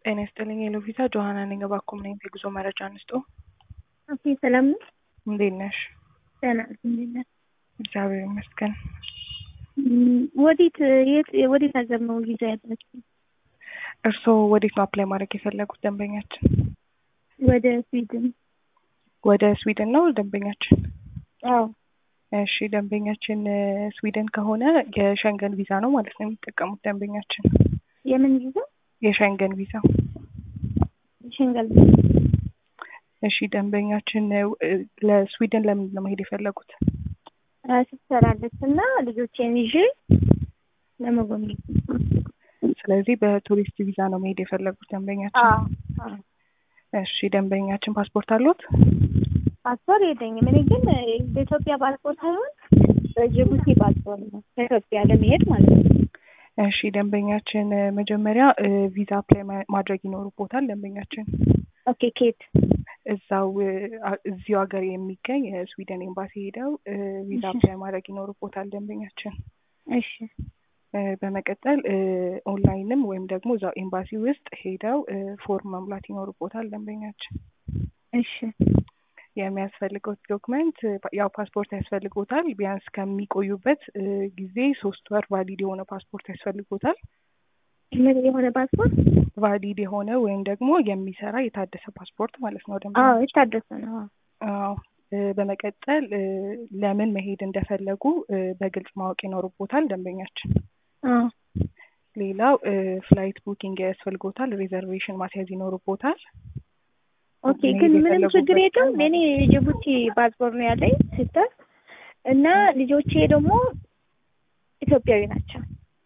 ጤና ይስጥልኝ የሎቪዛ ጆሃና ነኝ። እባክዎ ምን አይነት የጉዞ መረጃ እንስጥዎ? ኦኬ ሰላም ነው። እንዴት ነሽ? ደህና ነኝ። እግዚአብሔር ይመስገን። ወዴት ሀገር ነው ቪዛ ያላችሁ? እርስዎ ወዴት ነው አፕላይ ማድረግ የፈለጉት ደንበኛችን? ወደ ስዊድን። ወደ ስዊድን ነው ደንበኛችን? አዎ። እሺ ደንበኛችን ስዊድን ከሆነ የሸንገን ቪዛ ነው ማለት ነው የሚጠቀሙት ደንበኛችን። የምን ቪዛ? የሸንገን ቪዛ። ሸንገን። እሺ ደንበኛችን ለስዊድን ለምንድን ነው መሄድ የፈለጉት? ስትሰራለች እና ልጆቼን ይዤ ለመጎብኘት። ስለዚህ በቱሪስት ቪዛ ነው መሄድ የፈለጉት ደንበኛችን? እሺ ደንበኛችን ፓስፖርት አሉት? ፓስፖርት የለኝም። እኔ ግን በኢትዮጵያ ፓስፖርት ሳይሆን በጅቡቲ ፓስፖርት ነው ከኢትዮጵያ ለመሄድ ማለት ነው። እሺ ደንበኛችን መጀመሪያ ቪዛ አፕላይ ማድረግ ይኖርቦታል ደንበኛችን። ኦኬ ኬት? እዚሁ ሀገር የሚገኝ የስዊድን ኤምባሲ ሄደው ቪዛ አፕላይ ማድረግ ይኖርቦታል ደንበኛችን። እሺ። በመቀጠል ኦንላይንም ወይም ደግሞ እዛው ኤምባሲ ውስጥ ሄደው ፎርም መሙላት ይኖርቦታል ደንበኛችን። እሺ። የሚያስፈልገው ዶክመንት ያው ፓስፖርት ያስፈልጎታል። ቢያንስ ከሚቆዩበት ጊዜ 3 ወር ቫሊድ የሆነ ፓስፖርት ያስፈልጎታል። ምን የሆነ ፓስፖርት? ቫሊድ የሆነ ወይም ደግሞ የሚሰራ የታደሰ ፓስፖርት ማለት ነው ደግሞ። አዎ የታደሰ ነው። አዎ። በመቀጠል ለምን መሄድ እንደፈለጉ በግልጽ ማወቅ ይኖርቦታል ደንበኛችን። አዎ። ሌላው ፍላይት ቡኪንግ ያስፈልጎታል። ሪዘርቬሽን ማስያዝ ይኖርቦታል። ኦኬ ግን ምንም ችግር የለውም። እኔ የጅቡቲ ፓስፖርት ነው ያለኝ ሲስተር እና ልጆቼ ደግሞ ኢትዮጵያዊ ናቸው።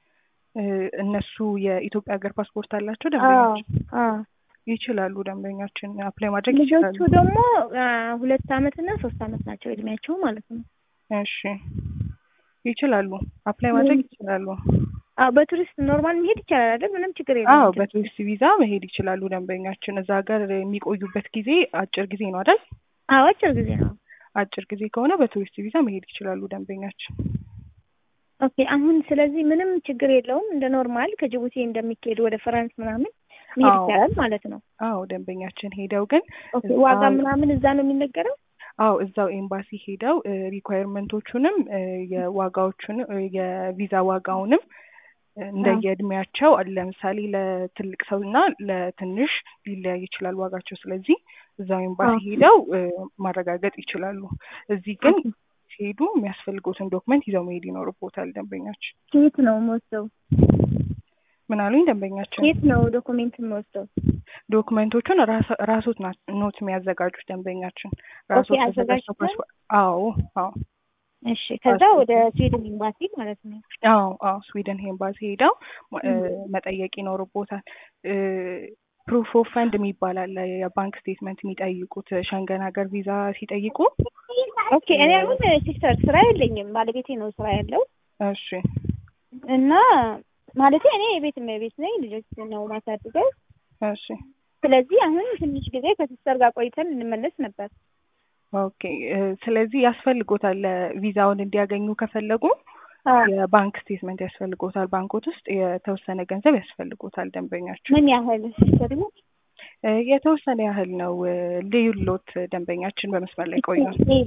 እነሱ የኢትዮጵያ ሀገር ፓስፖርት አላቸው ደንበኛችን? አዎ። ይችላሉ ደንበኛችን አፕላይ ማድረግ ይችላሉ። ልጆቹ ደግሞ 2 አመት እና 3 አመት ናቸው እድሜያቸው ማለት ነው። እሺ ይችላሉ፣ አፕላይ ማድረግ ይችላሉ። በቱሪስት ኖርማል መሄድ ይቻላል አይደል? ምንም ችግር የለም። አዎ በቱሪስት ቪዛ መሄድ ይችላሉ ደንበኛችን። እዛ ሀገር የሚቆዩበት ጊዜ አጭር ጊዜ ነው አይደል? አዎ አጭር ጊዜ ነው። አጭር ጊዜ ከሆነ በቱሪስት ቪዛ መሄድ ይችላሉ ደንበኛችን። ኦኬ አሁን ስለዚህ ምንም ችግር የለውም። እንደ ኖርማል ከጅቡቲ እንደሚካሄድ ወደ ፍራንስ ምናምን መሄድ ይቻላል ማለት ነው። አዎ ደንበኛችን ሄደው ግን ዋጋ ምናምን እዛ ነው የሚነገረው? አዎ እዛው ኤምባሲ ሄደው ሪኳየርመንቶቹንም የዋጋዎቹን የቪዛ ዋጋውንም እንደየእድሜያቸው ለምሳሌ ለትልቅ ሰውና ለትንሽ ሊለያይ ይችላል ዋጋቸው። ስለዚህ እዛው ኤምባሲ ሄደው ማረጋገጥ ይችላሉ። እዚህ ግን ሲሄዱ የሚያስፈልጉትን ዶክመንት ይዘው መሄድ ይኖርቦታል ደንበኛችን። ከየት ነው የምወስደው? ምን አሉኝ ደንበኛችን? ከየት ነው ዶክመንት የምወስደው? ዶክመንቶቹን ራሶት ኖት የሚያዘጋጁት ደንበኛችን። ኦኬ አዘጋጅተው? አዎ። እሺ ከዛ ወደ ስዊድን ኤምባሲ ማለት ነው? አዎ ስዊድን ኤምባሲ ሄደው መጠየቅ ይኖርቦታል። ፕሩፍ ኦፍ ፈንድ የሚባል አለ፣ የባንክ ስቴትመንት የሚጠይቁት ሸንገን ሀገር ቪዛ ሲጠይቁ። ኦኬ እኔ አሁን ሲስተር ስራ የለኝም፣ ባለቤቴ ነው ስራ ያለው። እሺ። እና ማለቴ እኔ የቤት ነኝ፣ ልጆች ነው ማሳድገው። እሺ። ስለዚህ አሁን ትንሽ ጊዜ ከሲስተር ጋር ቆይተን እንመለስ ነበር። ኦኬ ስለዚህ ያስፈልጎታል ቪዛውን እንዲያገኙ ከፈለጉ የባንክ ስቴትመንት ያስፈልጎታል። ባንኮት ውስጥ የተወሰነ ገንዘብ ያስፈልጎታል ደንበኛችን። ምን ያህል ሲስተር? የተወሰነ ያህል ነው። ልዩሎት ደንበኛችን በመስመር ላይ ቆዩ።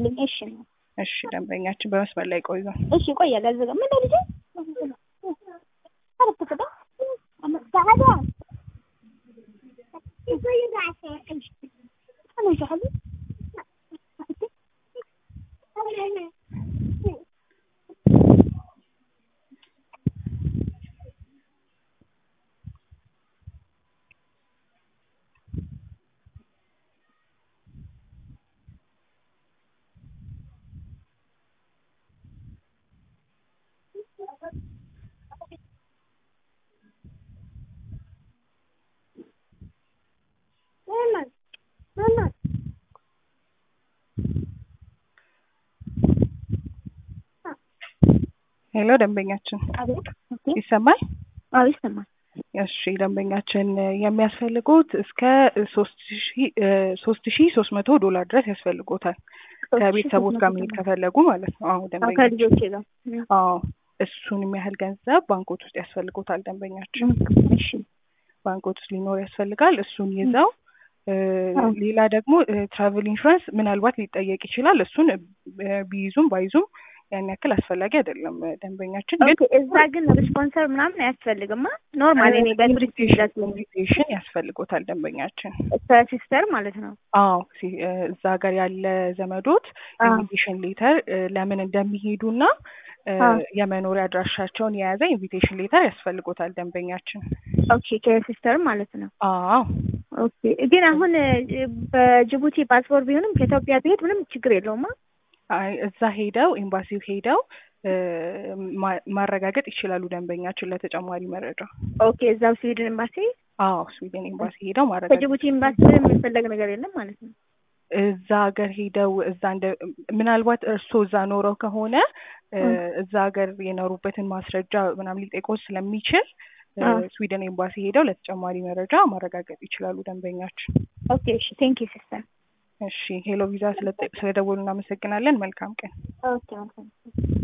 እሺ ደንበኛችን በመስመር ላይ ቆዩ። እሺ ቆያለሁ። አልዘጋ ምን ልጅ ሄሎ ደንበኛችን ይሰማል? አዎ ይሰማል። እሺ ደንበኛችን የሚያስፈልጉት እስከ $3,300 ድረስ ያስፈልጎታል ከቤተሰቦች ጋር መሄድ ከፈለጉ ማለት ነው። አዎ ደንበኛችን ከልጆቼ ጋር። አዎ እሱን የሚያህል ገንዘብ ባንኮት ውስጥ ያስፈልጎታል ደንበኛችን። እሺ ባንኮች ሊኖር ያስፈልጋል። እሱን ይዘው ሌላ ደግሞ ትራቨል ኢንሹራንስ ምናልባት ሊጠየቅ ይችላል። እሱን ቢይዙም ባይዙም ያን ያክል አስፈላጊ አይደለም ደንበኛችን። ግን እዛ ግን ስፖንሰር ምናምን አያስፈልግማ። ኖርማል እኔ በቱሪስት ኢንቪቴሽን ያስፈልጎታል ደንበኛችን ሲስተር ማለት ነው። አዎ እዛ ሀገር ያለ ዘመዶት ኢንቪቴሽን ሌተር ለምን እንደሚሄዱና የመኖሪያ አድራሻቸውን የያዘ ኢንቪቴሽን ሌተር ያስፈልጎታል ደንበኛችን። ኦኬ ከሲስተር ማለት ነው። አዎ ኦኬ። ግን አሁን በጅቡቲ ፓስፖርት ቢሆንም ከኢትዮጵያ ቢሄድ ምንም ችግር የለውማ። አይ እዛ ሄደው ኤምባሲው ሄደው ማረጋገጥ ይችላሉ ደንበኛችን ለተጨማሪ መረጃ። ኦኬ እዛው ስዊድን ኤምባሲ? አዎ ስዊድን ኤምባሲ ሄደው ማረጋገጥ። በጅቡቲ ኤምባሲ ምንም የሚፈለግ ነገር የለም ማለት ነው። እዛ ሀገር ሄደው እዛ ምናልባት እርስዎ እዛ ኖረው ከሆነ እዛ ሀገር የኖሩበትን ማስረጃ ምናምን ሊጠይቅዎት ስለሚችል ስዊድን ኤምባሲ ሄደው ለተጨማሪ መረጃ ማረጋገጥ ይችላሉ ደንበኛችን። ኦኬ እሺ ቴንክ ዩ ሲስተር። እሺ ሄሎ ቪዛ ስለደወሉ እናመሰግናለን። መልካም ቀን። ኦኬ መልካም